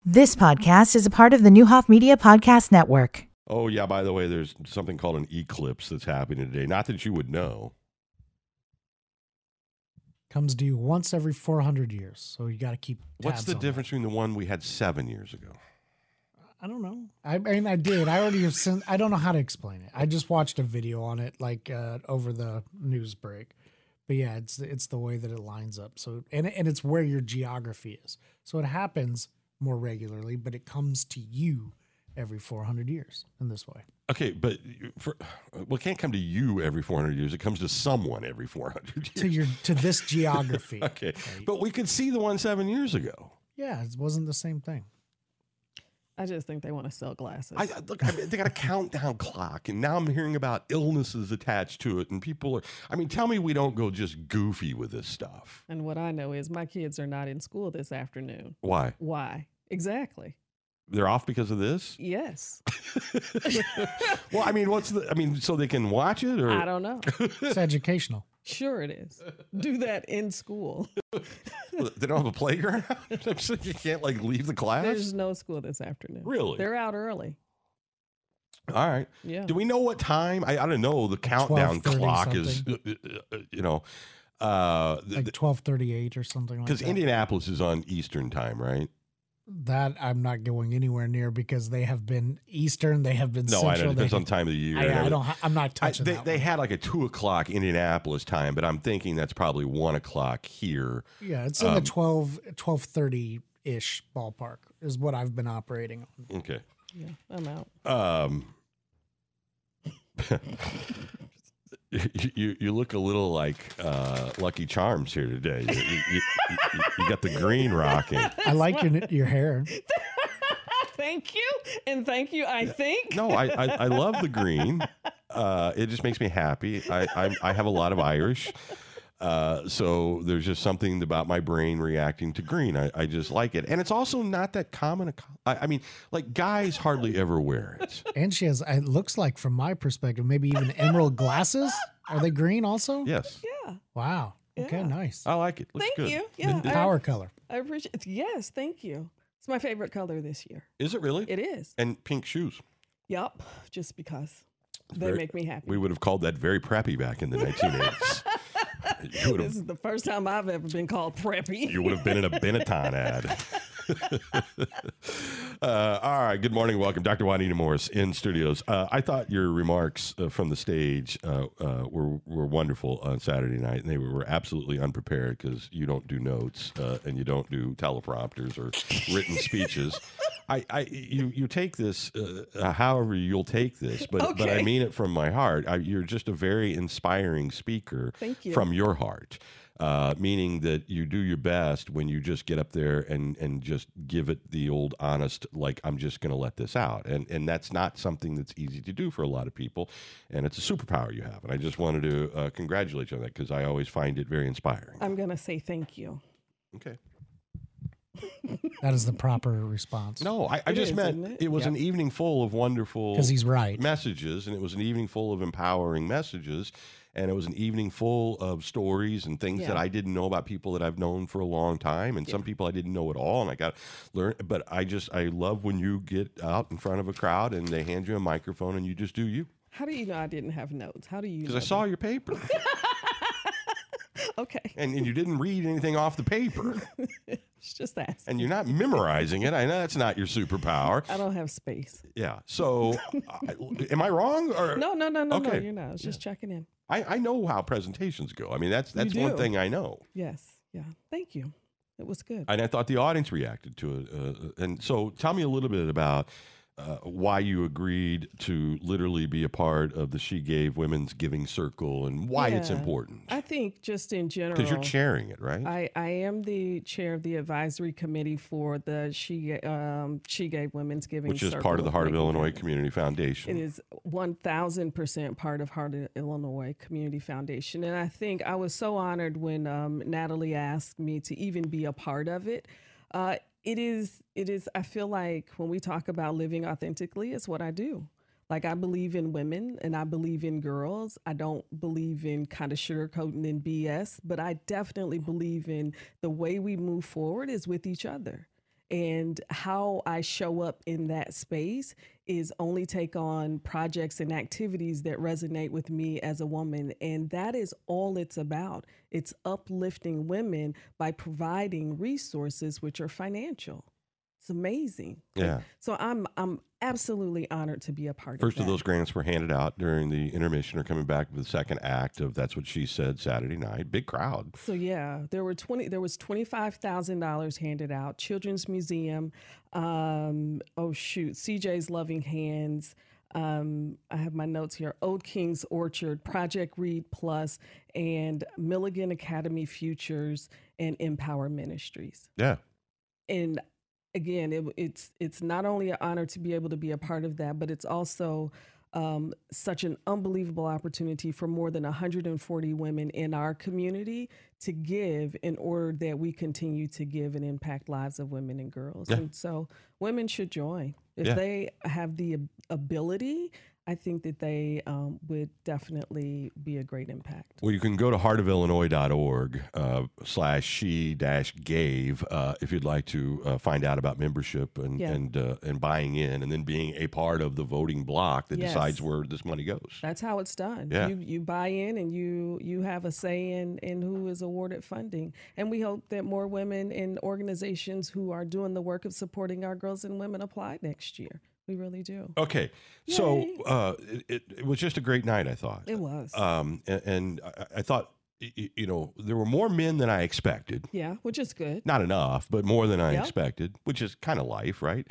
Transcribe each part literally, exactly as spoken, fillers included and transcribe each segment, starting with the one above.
This podcast is a part of the Newhoff Media Podcast Network. Oh, yeah, by the way, there's something called an eclipse that's happening today. Not that you would know. Comes due once every four hundred years, so you got to keep tabs What's the on difference that. between the one we had seven years ago? I don't know. I mean, I did. I already have sent, I don't know how to explain it. I just watched a video on it, like uh, over the news break. But yeah, it's it's the way that it lines up. So and and it's where your geography is. So it happens more regularly, but it comes to you every four hundred years in this way. Okay, but for well, it can't come to you every four hundred years. It comes to someone every four hundred years. To your to this geography. Okay, right? but we could see the one seven years ago. Yeah, it wasn't the same thing. I just think they want to sell glasses. I, look, I mean, they got a countdown clock, and now I'm hearing about illnesses attached to it, and people are. I mean, tell me we don't go just goofy with this stuff. and what I know is my kids are not in school this afternoon. Why? Why? Exactly. They're off because of this? Yes. Well, I mean, what's the? I mean, so they can watch it, or I don't know. It's educational. Sure it is. Do that in school. they don't have a playground? You can't like leave the class? There's no school this afternoon. Really? They're out early. All right. Yeah. Do we know what time? I, I don't know. The countdown twelve thirty clock is, something. uh, uh, you know, uh, Like twelve thirty-eight or something like that. because Indianapolis is on Eastern time, right? That I'm not going anywhere near because they have been Eastern, they have been No, Central. I know. It depends they, on time of the year. I, and I everything. don't. ha- I'm not I, touching they that they one. had like a two o'clock Indianapolis time, but I'm thinking that's probably one o'clock here. Yeah, it's in um, the twelve, twelve thirty ish ballpark is what I've been operating on. Okay. Yeah. I'm out. Um, you, you you look a little like uh, Lucky Charms here today. You, you, you, you, you got the green rocking. I like your your hair. Thank you. And thank you, I think. No, I, I, I love the green. Uh, it just makes me happy. I, I I have a lot of Irish. Uh, so there's just something about my brain reacting to green. I, I just like it. And it's also not that common. A, co- I, I mean, like guys hardly ever wear it. And she has, it looks like from my perspective, maybe even emerald glasses. Are they green also? Yes. Yeah. Wow. Okay, Yeah. nice. I like it. Looks Thank good. you. Yeah. The I, power color. I appreciate it. Yes, thank you. It's my favorite color this year. Is it really? It is. And pink shoes. Yup. Just because they Very- make me happy. We would have called that very preppy back in the nineteen eighties. You would This have is the first time I've ever been called preppy. you would have been in a Benetton ad. uh, all right. Good morning. Welcome, Doctor Juanita Morris in studios. Uh, I thought your remarks uh, from the stage uh, uh, were were wonderful on Saturday night, and they were, were absolutely unprepared because you don't do notes uh, and you don't do teleprompters or written speeches. I, I you you take this uh, however you'll take this, but but I Okay. mean it from my heart. I, you're just a very inspiring speaker Thank you. from your heart. Uh, meaning that you do your best when you just get up there and, and just give it the old honest, like, I'm just going to let this out. And and that's not something that's easy to do for a lot of people. And it's a superpower you have. And I just wanted to uh, congratulate you on that because I always find it very inspiring. I'm going to say thank you. Okay. That is the proper response. No, I, I It just is, meant isn't it, it? was Yep. an evening full of wonderful Because he's right. messages, and it was an evening full of empowering messages, and it was an evening full of stories and things that Yeah. I didn't know about people that I've known for a long time, and some people I didn't know at all, and I got learn. But I just I love when you get out in front of a crowd and they hand you a microphone and you just do you. How do you know I didn't have notes? How do you Because know I saw that? your paper, Okay. and, and you didn't read anything off the paper, It's just asking. and you're not memorizing it. I know that's not your superpower. I don't have space. Yeah. So, I, am I wrong? Or No, no, no, no, no. Okay. You're not. I was just checking in. I, I know how presentations go. I mean, that's that's one do. thing I know. Yes. Yeah. Thank you. It was good. And I thought the audience reacted to it. Uh, and so tell me a little bit about uh, why you agreed to literally be a part of the She Gave Women's Giving Circle and why it's Yeah. important. I think just in general. Because you're chairing it, right? I, I am the chair of the advisory committee for the She um, She Gave Women's Giving Which is Circle part of the Heart of Macon Illinois County. Community Foundation. It is one thousand percent part of Heart of Illinois Community Foundation. And I think I was so honored when um, Natalie asked me to even be a part of it. Uh, it is, it is, I feel like when we talk about living authentically, it's what I do. Like, I believe in women and I believe in girls. I don't believe in kind of sugarcoating and B S, but I definitely believe in the way we move forward is with each other. And how I show up in that space is only take on projects and activities that resonate with me as a woman. And that is all it's about. It's uplifting women by providing resources which are financial. It's amazing. Yeah. So I'm I'm absolutely honored to be a part First of that. of those grants were handed out during the intermission or coming back with the second act of That's What She Said Saturday night. Big crowd. So yeah, there were twenty. There was twenty five thousand dollars handed out. Children's Museum. Um, oh shoot, C J's Loving Hands. Um, I have my notes here. Old King's Orchard, Project Read Plus, and Milligan Academy Futures and Empower Ministries. Yeah. And again, it, it's it's not only an honor to be able to be a part of that, but it's also um, such an unbelievable opportunity for more than one hundred forty women in our community to give in order that we continue to give and impact lives of women and girls. Yeah. And so women should join. If Yeah. they have the ab- ability, I think that they um, would definitely be a great impact. Well, you can go to heart of illinois dot org uh, slash she dash gave uh, if you'd like to uh, find out about membership and Yeah. and uh, and buying in and then being a part of the voting block that Yes. decides where this money goes. That's how it's done. Yeah. You you buy in and you you have a say in, in who is awarded funding. And we hope that more women in organizations who are doing the work of supporting our girls and women apply next year. We really do. Okay, so Yay. uh, it, it, it was just a great night, I thought. It was. Um, and, and I, I thought, y- you know, there were more men than I expected. Yeah, which is good. Not enough, but more than I Yep. expected, which is kind of life, right?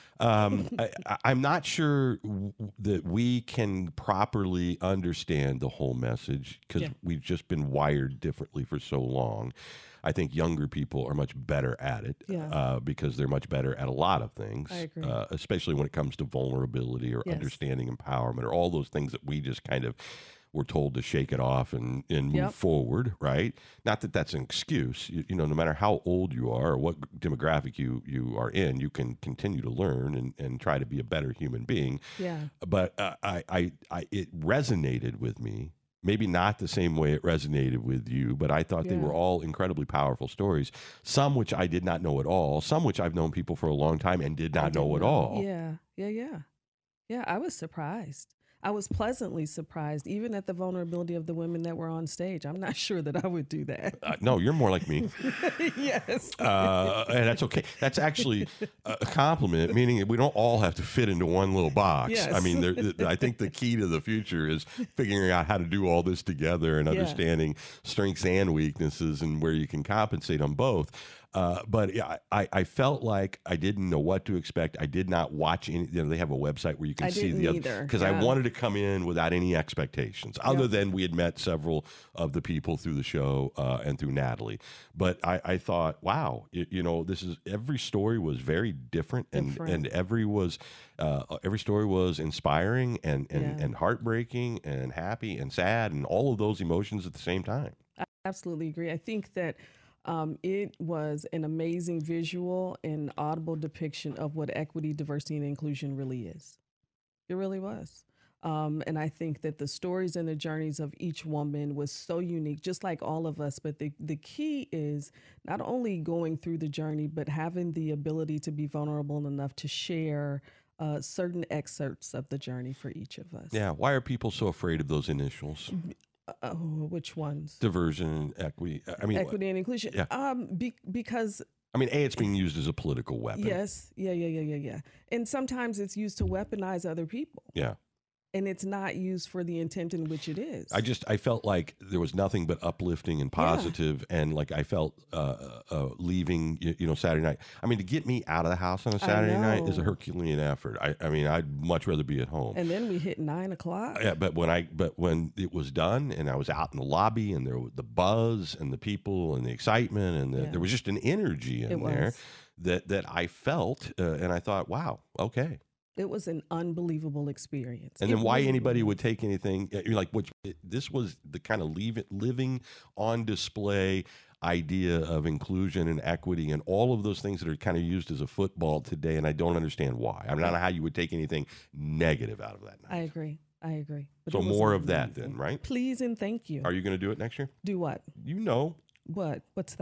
Um, I, I- I'm not sure w- that we can properly understand the whole message because Yeah. we've just been wired differently for so long. I think younger people are much better at it Yeah. uh, because they're much better at a lot of things, I agree. Uh, especially when it comes to vulnerability or Yes. understanding empowerment or all those things that we just kind of were told to shake it off and, and move Yep. forward, right? Not that that's an excuse. You, you know, no matter how old you are or what demographic you, you are in, you can continue to learn and, and try to be a better human being. Yeah. But uh, I, I, I, it resonated with me. Maybe not the same way it resonated with you, but I thought they Yeah. were all incredibly powerful stories. Some which I did not know at all. Some which I've known people for a long time and did I not know didn't at all. Yeah. Yeah. Yeah. Yeah. I was surprised. I was pleasantly surprised, even at the vulnerability of the women that were on stage. I'm not sure that I would do that. Uh, no, you're more like me. Yes. Uh, and that's okay. That's actually a compliment, meaning that we don't all have to fit into one little box. Yes. I mean, there, th- I think the key to the future is figuring out how to do all this together and Yeah. understanding strengths and weaknesses and where you can compensate on both. Uh, but yeah, I, I felt like I didn't know what to expect. I did not watch any. You know, they have a website where you can I see didn't the other either. because I Yeah. wanted to come in without any expectations, other Yeah. than we had met several of the people through the show uh, and through Natalie. But I, I thought, wow, you, you know, this is every story was very different, and Different. and every was uh, every story was inspiring and and, Yeah. and heartbreaking and happy and sad and all of those emotions at the same time. I absolutely agree. I think that um, it was an amazing visual and audible depiction of what equity, diversity, and inclusion really is. It really was. Um, and I think that the stories and the journeys of each woman was so unique, just like all of us. But the, the key is not only going through the journey, but having the ability to be vulnerable enough to share uh, certain excerpts of the journey for each of us. Yeah, why are people so afraid of those initials? Uh, which ones? Diversion and equity. I mean, Equity and inclusion. Yeah. Um, be, because I mean, A, it's being used as a political weapon. yes, yeah, yeah, yeah, yeah, yeah. And sometimes it's used to weaponize other people, Yeah. and it's not used for the intent in which it is. I just I felt like there was nothing but uplifting and positive, and like I felt uh, uh, leaving you, you know Saturday night. I mean, to get me out of the house on a I Saturday night is a know. Herculean effort. I, I mean, I'd much rather be at home. And then we hit nine o'clock. Yeah, but when I but when it was done and I was out in the lobby and there was the buzz and the people and the excitement and the, Yeah. there was just an energy in It there was. that that I felt, uh, and I thought, wow, okay. It was an unbelievable experience. And It then why really anybody was. would take anything? You're like, which this was the kind of leave it living on display idea of inclusion and equity and all of those things that are kind of used as a football today, and I don't understand why. I mean, I don't know how you would take anything negative out of that. I Night. agree. I agree. But So it was more of that amazing. then, right? Please and thank you. Are you going to do it next year? Do what? You know, What? What's that?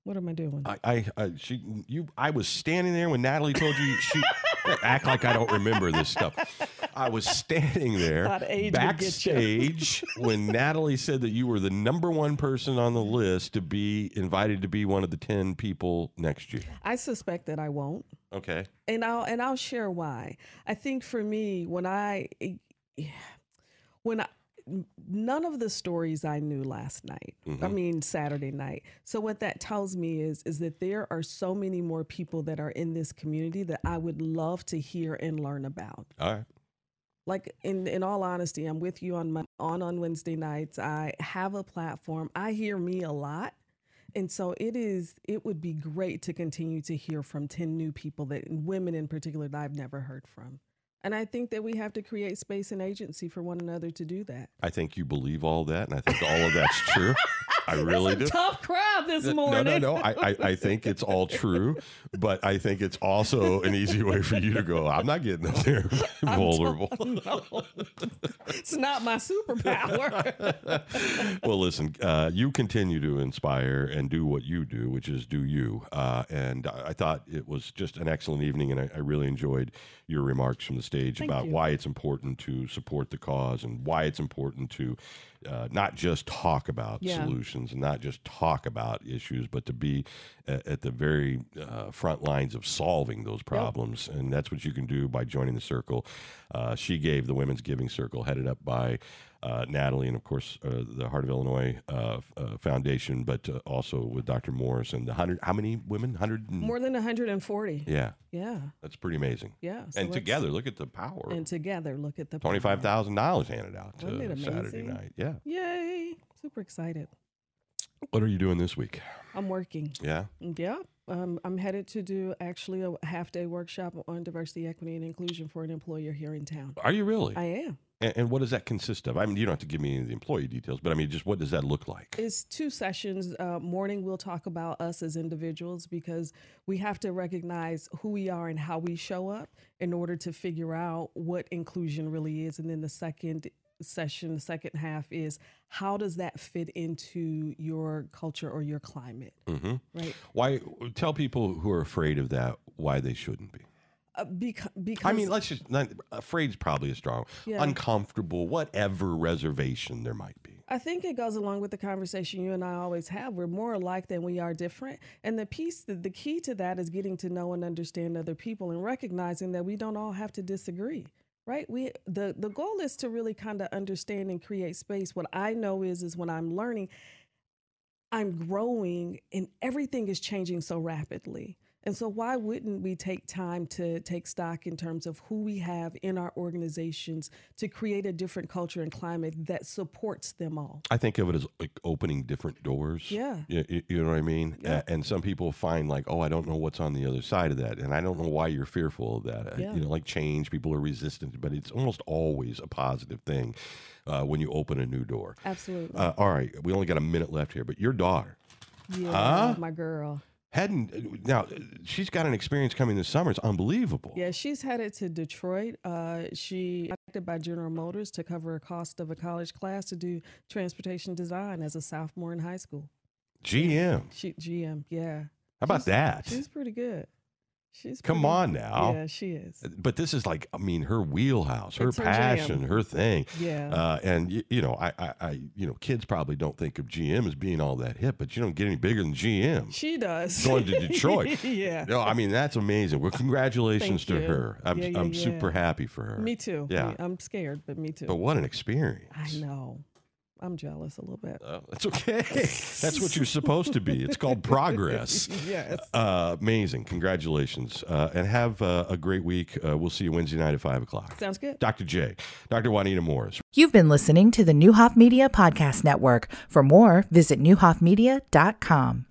What am I doing? I, I, I, she, you, I was standing there when Natalie told you. She act like I don't remember this stuff. I was standing there backstage when Natalie said that you were the number one person on the list to be invited to be one of the ten people next year. I suspect that I won't. Okay. And I'll and I'll share why. I think for me, when I when I none of the stories I knew last night, mm-hmm. I mean Saturday night. So what that tells me is is that there are so many more people that are in this community that I would love to hear and learn about. All right. Like in, in all honesty, I'm with you on my, on on Wednesday nights. I have a platform. I hear me a lot. And so it is it would be great to continue to hear from ten new people, that women in particular, that I've never heard from. And I think that we have to create space and agency for one another to do that. I think you believe all that, and I think all of that's true. I really do. Tough crowd this no, morning. No, no, no. I, I, I think it's all true, but I think it's also an easy way for you to go, I'm not getting up there vulnerable. No, it's not my superpower. Well, listen, uh, you continue to inspire and do what you do, which is do you. Uh, and I thought it was just an excellent evening, and I, I really enjoyed your remarks from the stage Thank about you. why it's important to support the cause and why it's important to uh, not just talk about yeah. solutions and not just talk about issues, but to be at, at the very uh, front lines of solving those problems. Yep. And that's what you can do by joining the circle. Uh, she gave the Women's Giving Circle, headed up by Uh, Natalie, and of course uh, the Heart of Illinois uh, uh, Foundation, but uh, also with Doctor Morris and the hundred. How many women? Hundred. More than one hundred forty. Yeah. Yeah. That's pretty amazing. Yeah. So and together, look at the power. And together, look at the twenty-five thousand dollars handed out to Isn't it Saturday amazing? night. Yeah. Yay! Super excited. What are you doing this week? I'm working. Yeah. Yeah. Um, I'm headed to do actually a half day workshop on diversity, equity, and inclusion for an employer here in town. Are you really? I am. And, and what does that consist of? I mean, you don't have to give me any of the employee details, but I mean, just what does that look like? It's two sessions. Uh, morning, we'll talk about us as individuals, because we have to recognize who we are and how we show up in order to figure out what inclusion really is. And then the second session, the second half is how does that fit into your culture or your climate, mm-hmm. right? Why? Tell people who are afraid of that why they shouldn't be. Uh, because, because I mean, let's just, not, afraid's probably a strong, yeah. uncomfortable, whatever reservation there might be. I think it goes along with the conversation you and I always have. We're more alike than we are different. And the piece, the, the key to that is getting to know and understand other people and recognizing that we don't all have to disagree, right? We the, the goal is to really kind of understand and create space. What I know is, is when I'm learning, I'm growing and everything is changing so rapidly. And so why wouldn't we take time to take stock in terms of who we have in our organizations to create a different culture and climate that supports them all? I think of it as like opening different doors. Yeah. You, you know what I mean? Yeah. And some people find like, oh, I don't know what's on the other side of that. And I don't know why you're fearful of that. Yeah. You know, like change, people are resistant, but it's almost always a positive thing uh, when you open a new door. Absolutely. Uh, all right. We only got a minute left here, but your daughter. Yeah, huh? my girl. Hadn't now she's got an experience coming this summer. It's unbelievable. Yeah, she's headed to Detroit. Uh, she contacted by General Motors to cover a cost of a college class to do transportation design as a sophomore in high school. G M. She G M, yeah. How about she's, that? She's pretty good. She's Come pretty, on now. Yeah, she is. But this is like, I mean, her wheelhouse, her It's her passion, jam. her thing. Yeah. Uh, and you, you know, I, I, I, you know, kids probably don't think of G M as being all that hip, but you don't get any bigger than G M. She does. Going to Detroit. Yeah. No, I mean, that's amazing. Well, congratulations Thank to you. her. I'm, Yeah, yeah, I'm yeah. super happy for her. Me too. Yeah. Me- I'm scared, but me too. But what an experience. I know. I'm jealous a little bit. Uh, that's okay. That's what you're supposed to be. It's called progress. Yes. Uh, amazing. Congratulations. Uh, and have uh, a great week. Uh, we'll see you Wednesday night at five o'clock. Sounds good. Doctor J, Doctor Juanita Morris. You've been listening to the Newhoff Media Podcast Network. For more, visit newhoff media dot com.